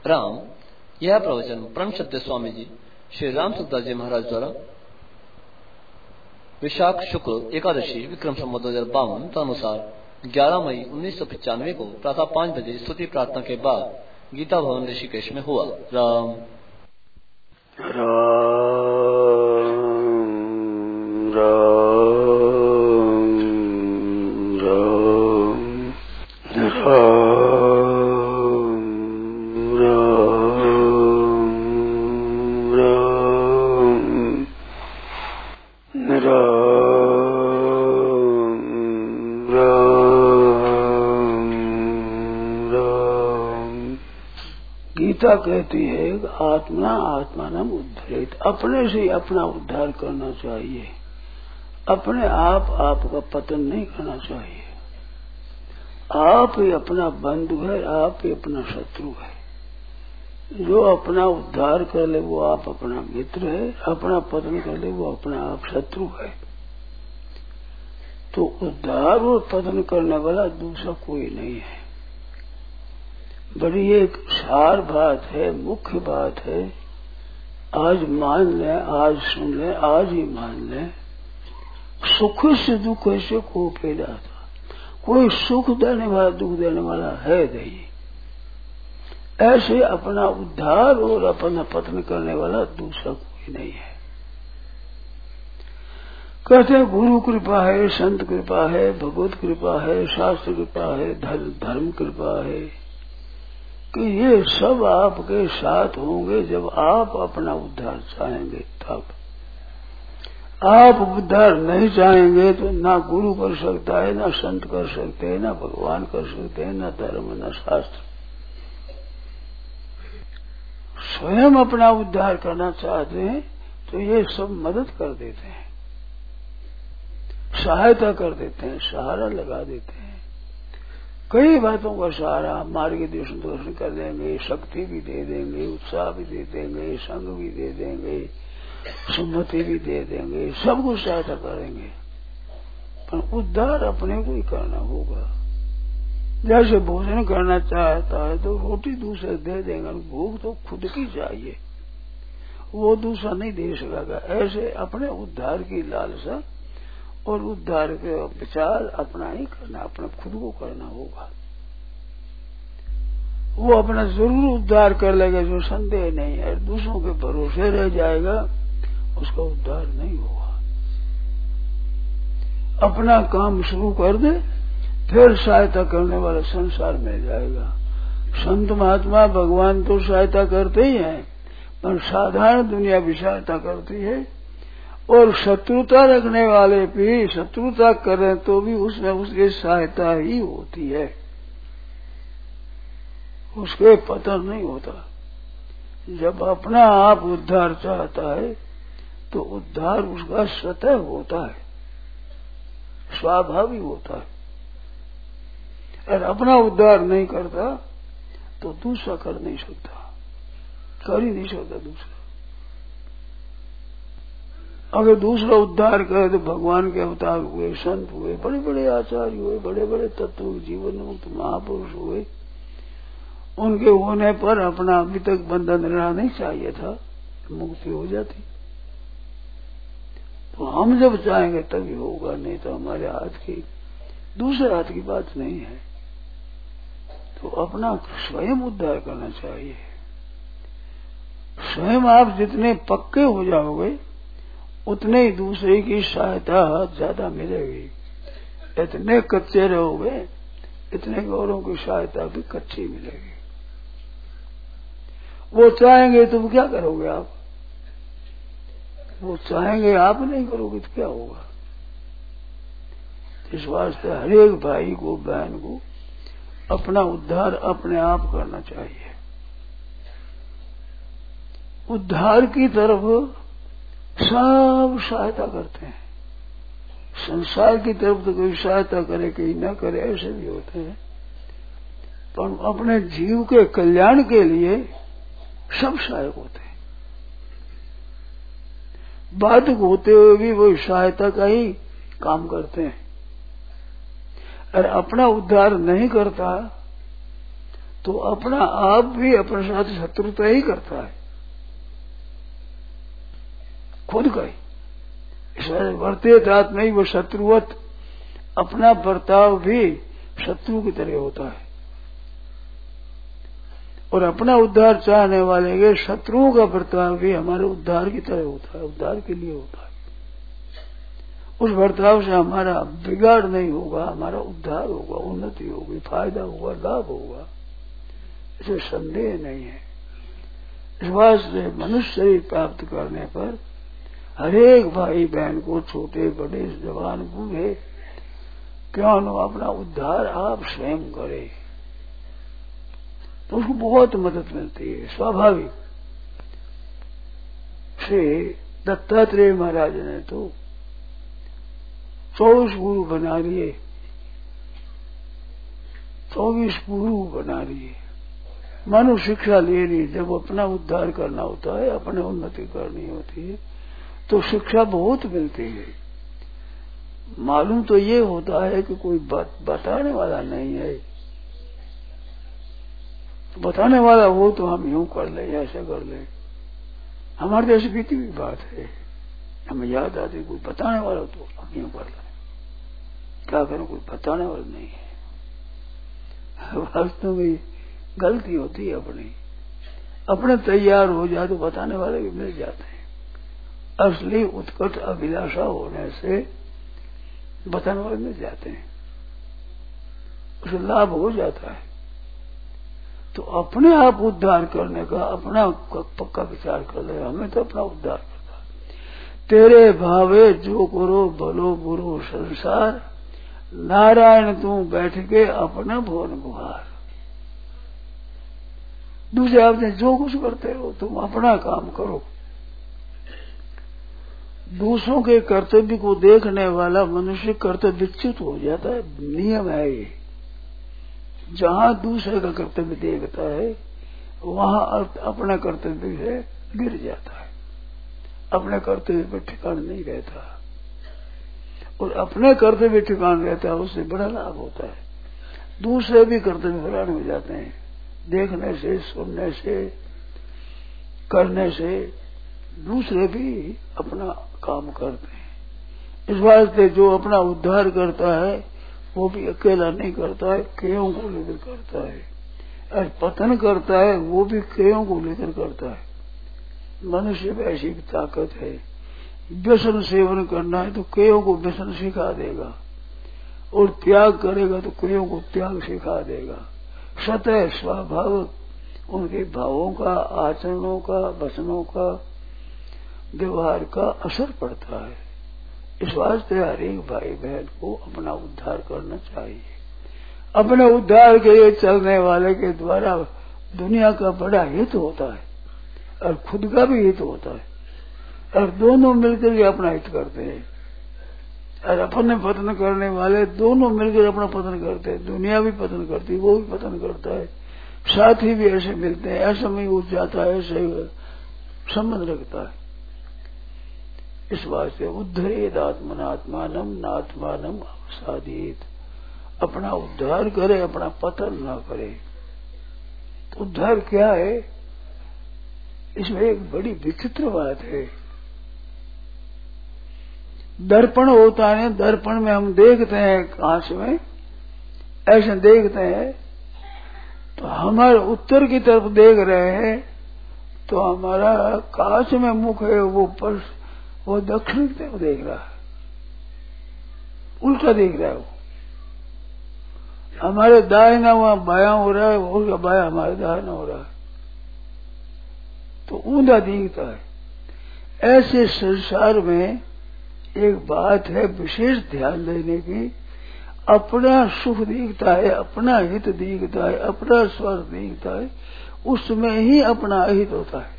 राम। यह प्रवचन परम सत्य स्वामी जी श्री राम सुखदास जी महाराज द्वारा विशाख शुक्ल एकादशी विक्रम संवत 2052 अनुसार 11 मई 1995 को प्रातः 5 बजे स्तुति प्रार्थना के बाद गीता भवन ऋषिकेश में हुआ। राम राम गीता कहती है आत्मानम उद्धरेत, अपने से अपना उद्धार करना चाहिए। अपने आप का पतन नहीं करना चाहिए। आप ही अपना बंधु है, आप ही अपना शत्रु है। जो अपना उद्धार कर ले वो आप अपना मित्र है, अपना पतन कर ले वो अपना आप शत्रु है। तो उद्धार और पतन करने वाला दूसरा कोई नहीं है। बड़ी एक सार बात है, मुख्य बात है। आज मान लें, आज सुन लें, आज ही मान लें। सुख से दुख से को पैदा था, कोई सुख देने वाला दुख देने वाला है नहीं। ऐसे अपना उद्धार और अपना पतन करने वाला दूसरा कोई नहीं है। कहते हैं गुरु कृपा है, संत कृपा है, भगवत कृपा है, शास्त्र कृपा है, धर्म कृपा है कि ये सब आपके साथ होंगे जब आप अपना उद्धार चाहेंगे। तब आप उद्धार नहीं चाहेंगे तो ना गुरु कर सकता है, ना संत कर सकते हैं, ना भगवान कर सकते हैं, ना धर्म, ना शास्त्र। स्वयं अपना उद्धार करना चाहते हैं तो ये सब मदद कर देते हैं, सहायता कर देते हैं, सहारा लगा देते हैं। कई बातों का सहारा, मार्गदर्शन कर देंगे, शक्ति भी दे देंगे, उत्साह भी दे देंगे, संग भी दे देंगे, सुमति भी दे देंगे, सब कुछ सहायता करेंगे। पर उद्धार अपने को ही करना होगा। जैसे भोजन करना चाहता है तो रोटी दूसरे दे देंगे, भूख तो खुद की चाहिए, वो दूसरा नहीं दे सकेगा। ऐसे अपने उद्धार की लालसा और उद्धार के विचार अपना ही करना, अपना खुद को करना होगा। वो अपना जरूर उद्धार कर लेगा, जो संदेह नहीं है। दूसरों के भरोसे रह जाएगा, उसका उद्धार नहीं होगा। अपना काम शुरू कर दे, फिर सहायता करने वाला संसार मिल जाएगा। संत महात्मा भगवान तो सहायता करते ही हैं, पर साधारण दुनिया भी सहायता करती है। और शत्रुता रखने वाले भी शत्रुता करें तो भी उसमें उसकी सहायता ही होती है, उसके पतन नहीं होता। जब अपना आप उद्धार चाहता है तो उद्धार उसका स्वतः होता है, स्वाभाविक होता है। और अपना उद्धार नहीं करता तो दूसरा कर नहीं सकता, कर ही नहीं सकता दूसरा। अगर दूसरा उद्धार करे तो भगवान के अवतार हुए, संत हुए, बड़े बड़े आचार्य हुए, बड़े बड़े तत्व जीवन मुक्त महापुरुष हुए। उनके होने पर अपना अभी तक बंधन रहना नहीं चाहिए था, मुक्ति हो जाती। तो हम जब चाहेंगे तभी होगा, नहीं तो हमारे हाथ की, दूसरे हाथ की बात नहीं है। तो अपना स्वयं उद्धार करना चाहिए। स्वयं आप जितने पक्के हो जाओगे उतने ही दूसरे की सहायता ज्यादा मिलेगी। इतने कच्चे रहोगे इतने गौरों की सहायता भी कच्ची मिलेगी। वो चाहेंगे तो क्या करोगे आप? वो चाहेंगे आप नहीं करोगे तो क्या होगा? इस वास्ते हर एक भाई को, बहन को अपना उद्धार अपने आप करना चाहिए। उद्धार की तरफ सब सहायता करते हैं। संसार की तरफ तो कोई सहायता करे, कोई न करे, ऐसे भी होते हैं। पर अपने जीव के कल्याण के लिए सब सहायक होते हैं। बाधक होते हुए भी वो सहायता का ही काम करते हैं। और अपना उद्धार नहीं करता तो अपना आप भी अपने साथ शत्रुता ही करता है, खुद का ही। इसलिए वर्तेत आत्मैव वो शत्रुवत, अपना बर्ताव भी शत्रु की तरह होता है। और अपना उद्धार चाहने वाले के शत्रुओं का बर्ताव भी हमारे उद्धार की तरह होता है, उद्धार के लिए होता है। उस बर्ताव से हमारा बिगाड़ नहीं होगा, हमारा उद्धार होगा, उन्नति होगी, फायदा होगा, लाभ होगा, इसे संदेह नहीं है। इस वास्ते मनुष्य शरीर प्राप्त करने पर हरेक भाई बहन को, छोटे बड़े जवान बूढ़े, क्यों न अपना उद्धार आप स्वयं करे, तो उसको बहुत मदद मिलती है। स्वाभाविक श्री दत्तात्रेय महाराज ने तो 24 गुरु बना लिए, 24 गुरु बना लिए। मानो शिक्षा ले ली। जब अपना उद्धार करना होता है, अपने उन्नति करनी होती है, तो शिक्षा बहुत मिलती है। मालूम तो ये होता है कि कोई बताने वाला नहीं है, बताने वाला हो तो हम यूं कर ले, ऐसे कर ले। हमारे जैसे बीती हुई बात है, हमें याद आती कोई बताने वाला तो हम यूं कर ले। क्या करें, कोई बताने वाला नहीं है। वास्तव में गलती होती है अपने तैयार हो जाए तो बताने वाले भी मिल जाते हैं। असली उत्कट अभिलाषा होने से बताने वाले मिल जाते हैं, उसे लाभ हो जाता है। तो अपने आप उद्धार करने का अपना पक्का विचार कर ले, हमें तो अपना उद्धार करना। तेरे भावे जो करो भलो बुरो संसार, नारायण तू बैठ के अपना भुवन गुहार। दूसरे आपने जो कुछ करते हो तुम अपना काम करो। दूसरों के कर्तव्य को देखने वाला मनुष्य कर्तव्य विच्युत हो जाता है, नियम है ये। जहां दूसरे का कर्तव्य देखता है वहां अपना कर्तव्य से गिर जाता है, अपने कर्तव्य पर ठिकान नहीं रहता। और अपने कर्तव्य ठिकान रहता है, उससे बड़ा लाभ होता है। दूसरे भी कर्तव्य भ्रष्ट हो जाते हैं, देखने से, सुनने से, करने से दूसरे भी अपना काम करते हैं। इस वास्ते जो अपना उद्धार करता है वो भी अकेला नहीं करता है, कईयों को लेकर करता है। और पतन करता है वो भी कईयों को लेकर करता है। मनुष्य में ऐसी ताकत है, व्यसन सेवन करना है तो कईयों को व्यसन सिखा देगा, और त्याग करेगा तो कईयों को त्याग सिखा देगा। स्वतः स्वाभाविक उनके भावों का, आचरणों का, वचनों का, व्यवहार का असर पड़ता है। इस वास्ते हर एक भाई बहन को अपना उद्धार करना चाहिए। अपने उद्धार के लिए चलने वाले के द्वारा दुनिया का बड़ा हित होता है और खुद का भी हित होता है, और दोनों मिलकर के अपना हित करते हैं। और अपने पतन करने वाले दोनों मिलकर अपना पतन करते हैं। दुनिया भी पतन करती है, वो भी पतन करता है, साथी भी ऐसे मिलते हैं, ऐसा में उठ जाता है, ऐसे संबंध रखता है। इस वास्ते उद्धरेद आत्मनात्मानम नात्मानम अवसादित। अपना उद्धार करे, अपना पतन न करे। तो उद्धार क्या है, इसमें एक बड़ी विचित्र बात है। दर्पण होता है, दर्पण में हम देखते हैं, कांच में ऐसे देखते हैं, तो हमारे उत्तर की तरफ देख रहे हैं तो हमारा कांच में मुख है, वो दक्षिण की तरफ देख रहा है, उल्टा देख रहा है। वो हमारे दाहिना वहां बायां हो रहा है, उसका बायां हमारे दाहिना हो रहा है, तो ऊंधा दिखता है। ऐसे संसार में एक बात है विशेष ध्यान देने की, अपना सुख दिखता है, अपना हित दिखता है, अपना स्वार्थ दिखता है, उसमें ही अपना हित होता है।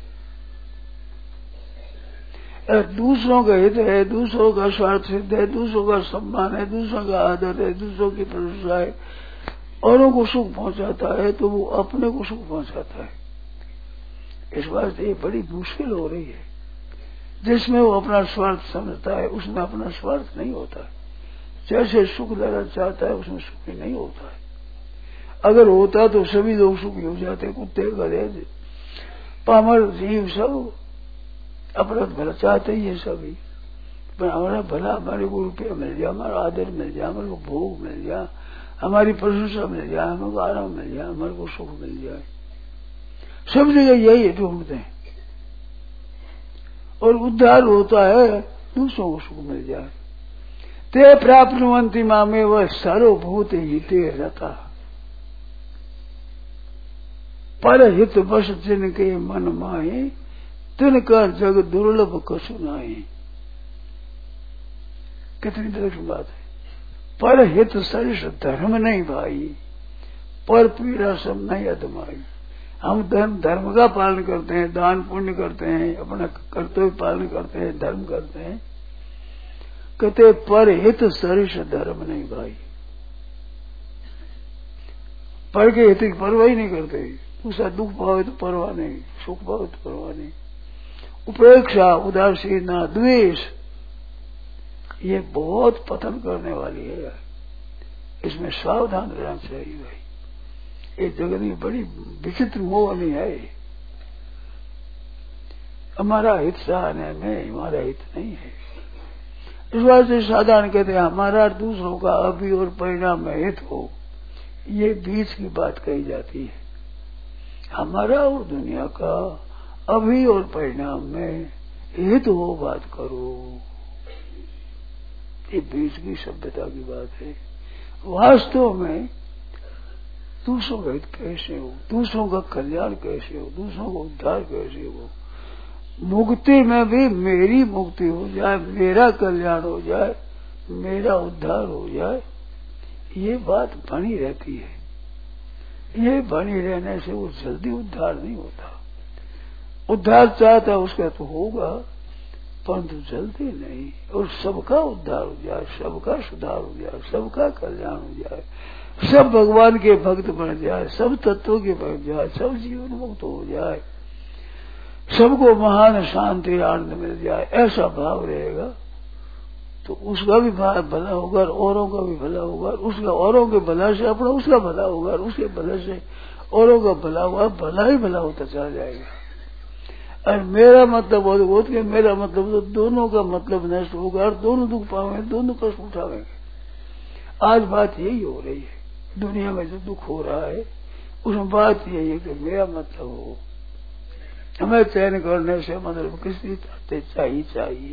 दूसरों का हित है, दूसरों का स्वार्थ सिद्ध है, दूसरों का सम्मान है, दूसरों का आदर है, दूसरों की प्रशंसा है, औरों को सुख पहुंचाता है, तो वो अपने को सुख पहुंचाता है। इस वास्ते ये बड़ी मुश्किल हो रही है। जिसमें वो अपना स्वार्थ समझता है उसमें अपना स्वार्थ नहीं होता है। जैसे सुख लेना चाहता है उसमें सुख नहीं होता है। अगर होता तो सभी लोग सुखी हो जाते, कुत्ते गधे पामर जीव सब अपना भला चाहते ही है सभी, पर हमारा भला, हमारे को रुपया मिल जाए, हमारा आदर मिल जाए, हमारे को भोग मिल जाए, हमारी प्रशंसा मिल जाए, हमारे को आराम मिल जाए, हमारे को सुख मिल जाए, सब जगह यही है ढूंढते हैं। और उद्धार होता है दूसरों को सुख मिल जाए। ते प्राप्नुवन्ति मामे वह सर्वभूत हिते रता, पर हित बस जिनके मन माहे, तिनका जग दुर्लभ कछु नाहि। कितनी विलक्षण बात है। पर हित सरिष धर्म नहीं भाई, पर पीड़ा सब नहीं अदमाई। हम धर्म का पालन करते हैं, दान पुण्य करते हैं, अपना कर्तव्य पालन करते हैं, धर्म करते हैं, कहते पर हित सरिष धर्म नहीं भाई। पर के हित की परवाह ही नहीं करते, उसका दुख पावे तो परवाह नहीं, सुख पावे तो परवाह नहीं। उपेक्षा, उदासीनता, द्वेष, ये बहुत पतन करने वाली है, इसमें सावधान रहना चाहिए भाई। ये जगत में बड़ी विचित्र मोहनी है। हमारा हित चाहने में हमारा हित नहीं है। इस बात से साधारण कहते हैं हमारा दूसरों का अभी और परिणाम में हित हो, ये बीच की बात कही जाती है। हमारा और दुनिया का अभी और परिणाम में हित हो बात करो, ये बीच की सभ्यता की बात है। वास्तव में दूसरों का हित कैसे हो, दूसरों का कल्याण कैसे हो, दूसरों का उद्धार कैसे हो, मुक्ति में भी मेरी मुक्ति हो जाए, मेरा कल्याण हो जाए, मेरा उद्धार हो जाए, ये बात बनी रहती है। ये बनी रहने से वो जल्दी उद्धार नहीं होता। उद्धार चाहता उसका तो होगा, परंतु जल्दी नहीं। और सबका उद्धार हो जाए, सबका सुधार हो जाए, सबका कल्याण हो जाए, सब भगवान के भक्त बन जाए, सब तत्वों के बन जाए, सब जीवन मुक्त हो जाए, सबको महान शांति आनंद मिल जाए, ऐसा भाव रहेगा तो उसका भी भला होगा, औरों का भी भला होगा, उसका औरों के भला से अपना उसका भला होगा, उसके भला से औरों का भला होगा, भला ही भला होता चला जाएगा। और मेरा मतलब बहुत कि मेरा मतलब तो दोनों का मतलब नष्ट होगा और दोनों दुख पाएंगे, दोनों कष्ट उठाएंगे। आज बात यही हो रही है, दुनिया में जो दुख हो रहा है उसमें बात यही है कि मेरा मतलब हो, हमें चयन करने से मतलब किसी चाहिए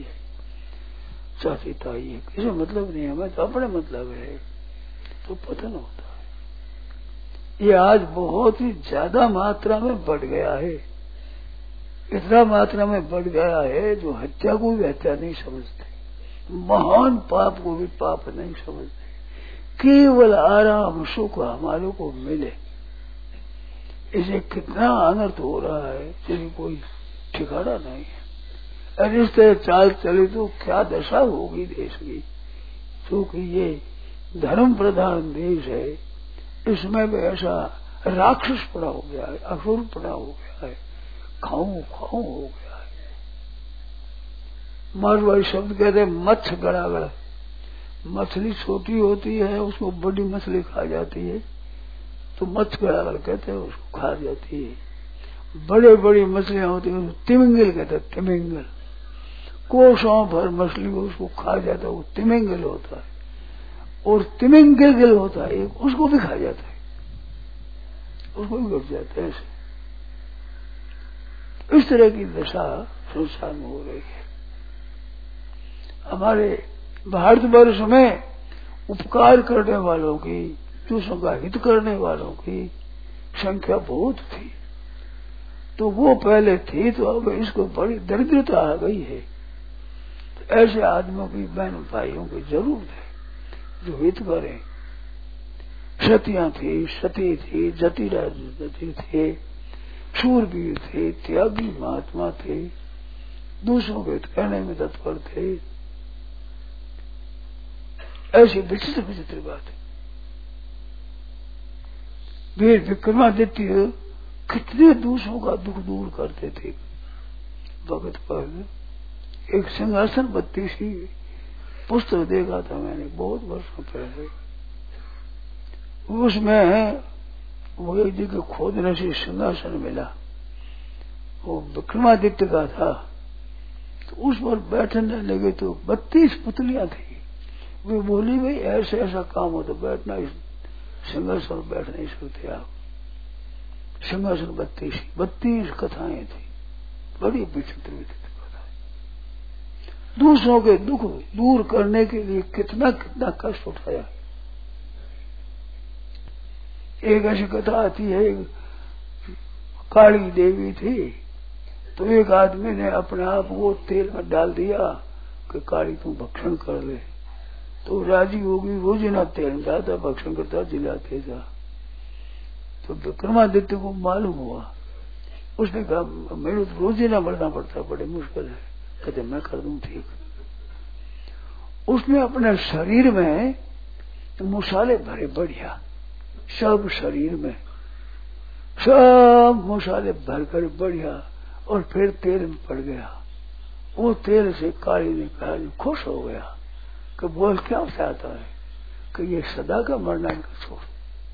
किसी मतलब नहीं, हमें तो अपने मतलब है, तो पतन होता है। ये आज बहुत ही ज्यादा मात्रा में बढ़ गया है, इतना मात्रा में बढ़ गया है जो हत्या को भी हत्या नहीं समझते, महान पाप को भी पाप नहीं समझते। केवल आराम सुख हमारे को मिले, इसे कितना अनर्थ हो रहा है जिसकी कोई ठिकाना नहीं है। और इस तरह चाल चले तो क्या दशा होगी देश की, क्योंकि ये धर्म प्रधान देश है, इसमें भी ऐसा राक्षस पड़ा हो गया है, असुर पड़ा हो गया है, खाऊं खाऊं हो गया है। मारवाड़ी शब्द कहते हैं मत्स्य गड़ागड़, मछली छोटी होती है उसको बड़ी मछली खा जाती है तो मत्स्य गड़ागड़ कहते हैं, उसको खा जाती है। बड़े बड़ी मछलियां होती है तिमिंगल कहते हैं, तिमिंगल कोसों भर मछली उसको खा जाता है, वो तिमिंगल होता है। और तिमिंगल होता है एक, उसको भी खा जाता है, उसको भी घट जाता है। ऐसे इस तरह की दशा संसार में हो रही है। हमारे भारतवर्ष में उपकार करने वालों की, दूसरों का हित करने वालों की संख्या बहुत थी, तो वो पहले थी, तो अब इसको बड़ी दरिद्रता आ गई है। तो ऐसे आदमियों की, बहन भाइयों की जरूरत है जो हित करें। सतियां थी, सती थी, जति थे, शूरवीर थे, त्यागी महात्मा थे, दूसरों के हित कहने में तत्पर थे। ऐसी विचित्र विचित्र बात है। वीर विक्रमादित्य कितने दूसरों का दुख दूर करते थे। भगत पर एक सिंहासन बत्ती सी पुस्तक देखा था मैंने बहुत वर्षों पहले, उसमें वो एक जगह खोदने से सिंहासन मिला, वो विक्रमादित्य का था। तो उस पर बैठने लगे तो 32 पुतलियां थी। वे बोली भाई ऐसे ऐसा काम हो तो बैठना, इस सिंहासन बैठ नहीं सकते आप। सिंहासन 32 कथाएं थी, बड़ी विचित्र विचित्र कथाएं। दूसरों के दुख दूर करने के लिए कितना कितना कष्ट उठाया। एक ऐसी कथा आती है, काली देवी थी, तो एक आदमी ने अपने आप को तेल में डाल दिया कि काली तू भक्षण कर ले। तो राजी होगी, रोजिना तेल डालता, भक्षण करता, जिलाते था। तो विक्रमादित्य को मालूम हुआ, उसने कहा मेरे तो रोजिना मरना पड़ता, बड़े मुश्किल है। कहते मैं कर दूं ठीक। उसने अपने शरीर में मसाले भरे बढ़िया, सब शरीर में सब मसाले भरकर बढ़िया, और फिर तेल में पड़ गया। वो तेल से काली ने कहा, खुश हो गया कि बोल क्या चाहता है कि ये सदा का मरना इनका छोड़।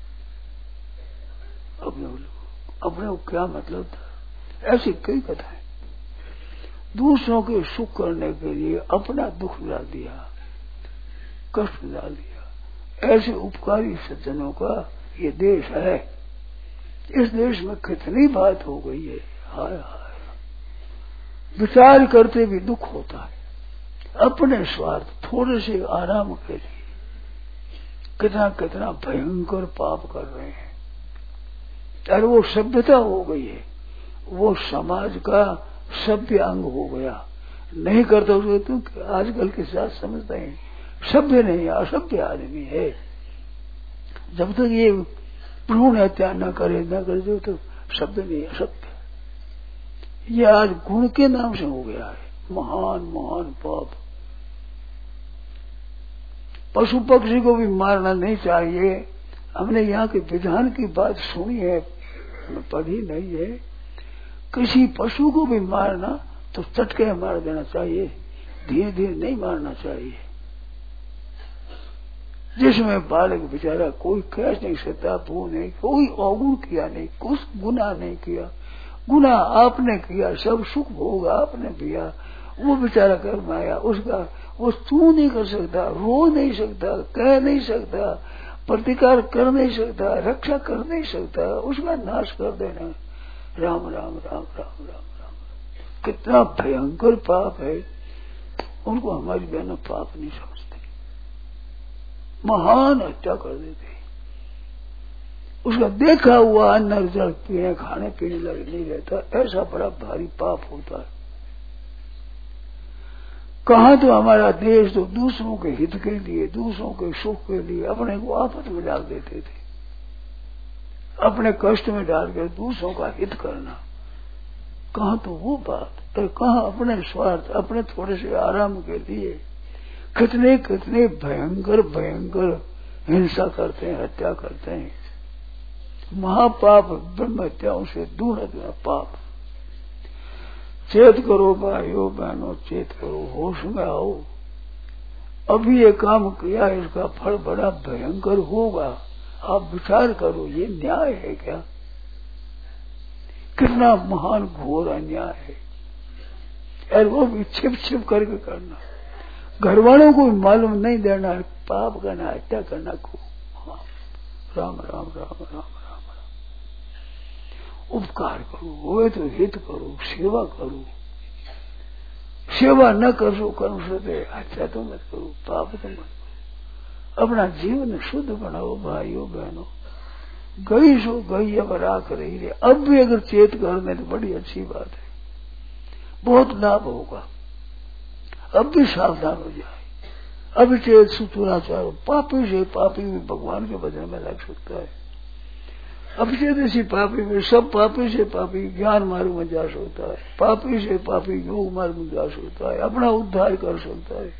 अपने को क्या मतलब था। ऐसी कई कथाएं। दूसरों के सुख करने के लिए अपना दुख डाल दिया, कष्ट डाल दिया। ऐसे उपकारी सज्जनों का ये देश है। इस देश में कितनी बात हो गई है, हाय हाय। विचार करते भी दुख होता है। अपने स्वार्थ, थोड़े से आराम के लिए कितना कितना भयंकर पाप कर रहे हैं। और वो सभ्यता हो गई है, वो समाज का सभ्य अंग हो गया। नहीं करता उसको तो आजकल के साथ समझते हैं सभ्य नहीं, असभ्य आदमी है। जब तक ये भ्रूण हत्या न करे तो सभ्य नहीं, असभ्य। ये आज गुण के नाम से हो गया है, महान महान पाप। पशु पक्षी को भी मारना नहीं चाहिए। हमने यहाँ के विधान की बात सुनी है, पढ़ी नहीं है। किसी पशु को भी मारना तो चटके मार देना चाहिए, धीरे धीरे नहीं मारना चाहिए। जिसमें बालक बेचारा कोई कह नहीं सकता, वो नहीं, कोई अवगुण किया नहीं, कुछ गुनाह नहीं किया। गुनाह आपने किया, सब सुख भोग आपने किया, वो बेचारा कर्म आया उसका। वो तू नहीं कर सकता, रो नहीं सकता, कह नहीं सकता, प्रतिकार कर नहीं सकता, रक्षा कर नहीं सकता, उसका नाश कर देना। राम राम राम राम राम राम। कितना भयंकर पाप है। उनको हमारी बहनों पाप नहीं समझती, महान हत्या कर देते। उसका देखा हुआ अन्न जल पीने खाने पीने लगे नहीं रहता, ऐसा बड़ा भारी पाप होता है। कहाँ तो हमारा देश तो दूसरों के हित के लिए, दूसरों के सुख के लिए अपने को आफत में डाल देते थे। अपने कष्ट में डालकर दूसरों का हित करना, कहाँ तो वो बात। और कहाँ अपने स्वार्थ, अपने थोड़े से आराम के लिए कितने कितने भयंकर भयंकर हिंसा करते हैं, हत्या करते हैं। महापाप ब्रह्म हत्याओं से दूर है पाप। चेत करो भाइयों बहनों, चेत करो, होश में आओ। अभी ये काम किया, इसका फल बड़ा भयंकर होगा। आप विचार करो, ये न्याय है क्या? कितना महान घोर अन्याय है। और वो भी छिप छिप करके करना, घर वालों को भी मालूम नहीं देना, पाप करना, हत्या करना को। राम राम राम राम राम। उपकार करो, होए तो हित करो, सेवा करो। सेवा न करो कर्म से हत्या तो मत करो, पाप तो मत करो। अपना जीवन शुद्ध बनाओ भाइयों बहनों। गई सो गई, अब राख रही है। अब भी अगर चेत कर में तो बड़ी अच्छी बात है, बहुत लाभ होगा। अब भी सावधान हो जाए। अब चेत सुतुराचार, पापी से पापी भी भगवान के भजन में लग सकता है। अब से पापी में, सब पापी से पापी ज्ञान मार्ग में जा सकता है, पापी से पापी योग मार्ग में जा सकता है, अपना उद्धार कर सकता है।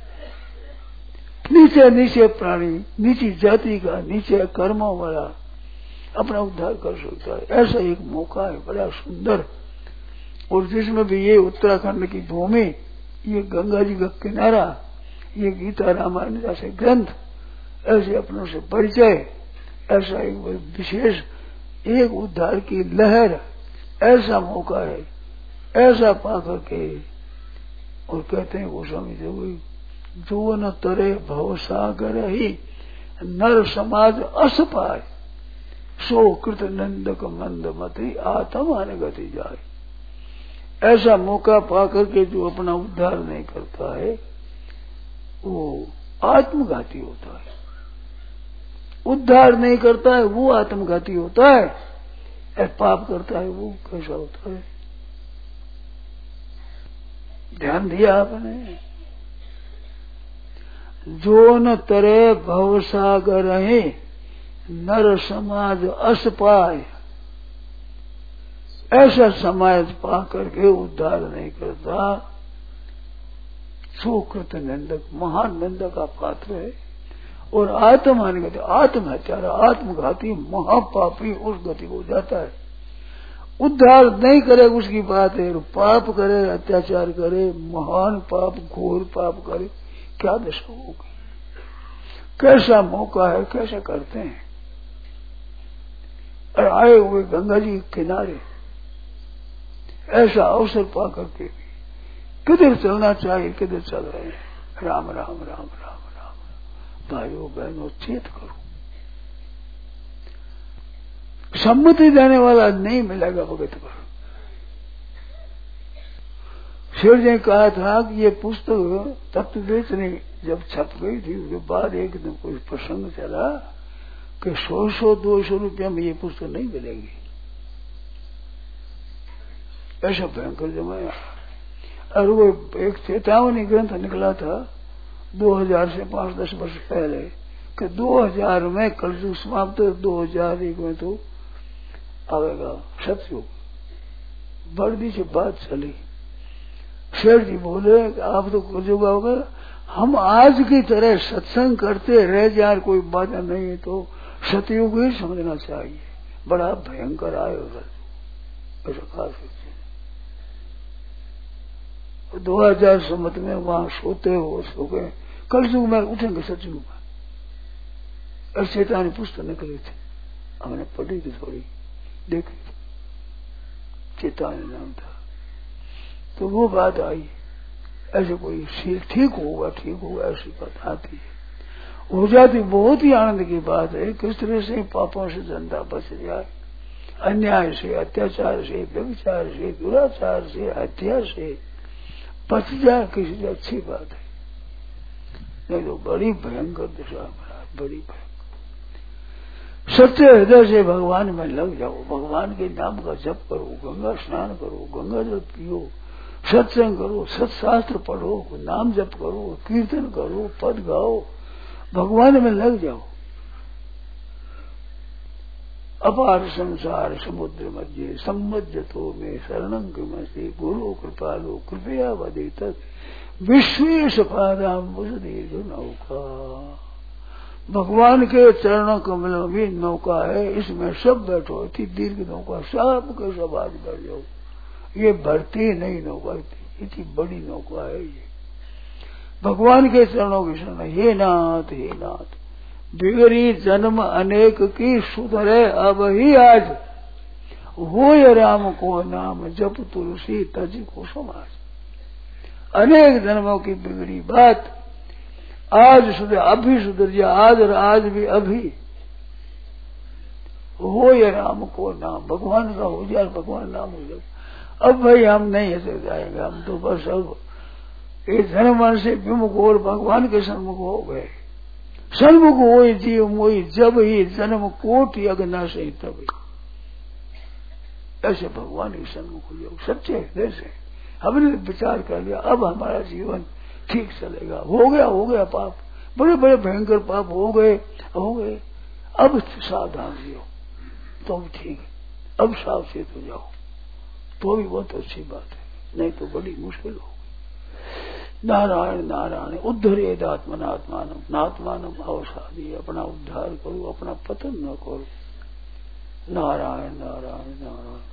नीचे नीचे प्राणी, नीची जाति का, नीचे कर्मों वाला अपना उद्धार कर सकता है। ऐसा एक मौका है बड़ा सुंदर। और जिसमें भी ये उत्तराखंड की भूमि, ये गंगा जी का किनारा, ये गीता रामायण जैसे ग्रंथ, ऐसे अपनों से परिचय, ऐसा एक विशेष एक उद्धार की लहर, ऐसा मौका है, ऐसा पा करके। और कहते हैं गोस्वामी जी, जो न तरे भव सागर ही नर समाज अस पाए, सो कृत नंदक मंद मति आत्मान गति जाए। ऐसा मौका पा करके जो अपना उद्धार नहीं करता है वो आत्मघाती होता है। उद्धार नहीं करता है वो आत्मघाती होता है, और पाप करता है वो कैसा होता है? ध्यान दिया आपने? जो न तरे भवसागर है नर समाज अस पाए, ऐसा समाज पा करके उद्धार नहीं करता, सुकृत निंदक, महान निंदक का पात्र है। और आत्मान गति, आत्महत्यारा, आत्मघाती, महापापी उस गति को जाता है। उद्धार नहीं करे उसकी बात है, पाप करे, अत्याचार करे, महान पाप, घोर पाप करे, क्या दशा होगी? कैसा मौका है, कैसे करते हैं? और आए हुए गंगा जी के किनारे ऐसा अवसर पा करके भी किधर चलना चाहिए, किधर चल रहे हैं? राम राम राम राम राम। भाइयों बहनों, चेत करो। सम्मति देने वाला नहीं मिलेगा भगत पर। शेर जी ने कहा था कि ये पुस्तक तत्व बेचने जब छप गई थी, उसके बाद एक दिन कोई प्रसंग चला कि 100-200 रुपया में ये पुस्तक नहीं मिलेगी। ऐसा भयंकर जमाया। और वो एक चेतावनी ग्रंथ निकला था 2000 से 5-10 वर्ष पहले कि 2000 में कलयुग समाप्त, 2001 में तो आवेगा सतयुग। बड़ी से बात चली। शेर जी बोले आप तो कलयुग आओगे, हम आज की तरह सत्संग करते रह जाए, कोई बाधा नहीं है तो सतयुग ही समझना चाहिए। बड़ा भयंकर आएगा ऐसा खास। 2000 सम्मत में वहां सोते हो सो गए, कलयुग में उठेंगे सतयुग में। और चेतावनी पुस्तक निकली थी, हमने पढ़ी थी, थोड़ी देखी थी, चेतावनी नाम था। तो वो बात आई, ऐसे कोई ठीक होगा ऐसी बात आती है, हो जाती। बहुत ही आनंद की बात है। किस तरह से पापों से जनता बच जाए, अन्याय से, अत्याचार से, व्यभिचार से, दुराचार से, हत्या से बच जाए, किसी से अच्छी बात है। नहीं तो बड़ी भयंकर दशा है, बड़ी भयंकर। सच्चे हृदय से भगवान में लग जाओ, भगवान के नाम का जप करो, गंगा स्नान करो, गंगा जल पियो, सत्संग करो, सत्शास्त्र पढ़ो, नाम जप करो, कीर्तन करो, पद गाओ, भगवान में लग जाओ। अपार संसार समुद्र मध्य सम्मज्जतो में शरणं किमस्ति गुरु कृपालो कृपया वदेत विश्वेश पादाम्बुज दीर्घ नौका। भगवान के चरणों कमलों में नौका है, इसमें सब बैठो। इतनी दीर्घ नौका, सब के सब आज बैठ जाओ। ये भरती नहीं नौका, इतनी बड़ी नौका है ये। भगवान के चरणों की शरण। हे नाथ, हे नाथ, बिगड़ी जन्म अनेक की सुधरे अब ही आज, होय राम को नाम जप तुलसी तज को समाज। अनेक जन्मों की बिगड़ी बात आज सुधर, अभी सुधर जा, आज और आज भी अभी। होय राम को नाम, भगवान का हो जाए, भगवान नाम हो जाए। अब भाई हम नहीं ऐसे जाएंगे, हम तो बस अब इस जन्म से विमुख और भगवान के सन्मुख हो गए। सन्मुख हो जीव मोई जब ही जन्म कोटि अगना से तब। ऐसे भगवान के सन्मुख हो जाओ सच्चे हृदय से। हमने विचार कर लिया अब हमारा जीवन ठीक चलेगा। हो गया पाप, बड़े बड़े भयंकर पाप हो गए। अब सावधान रहो तो भी ठीक है, अब सावचेत हो जाओ तो भी बहुत अच्छी बात है, नहीं तो बड़ी मुश्किल होगी। नारायण नारायण उद्धरेद आत्मनात्मानम, नात्मानम अवसादी। अपना उद्धार करो, अपना पतन न करो। नारायण नारायण नारायण।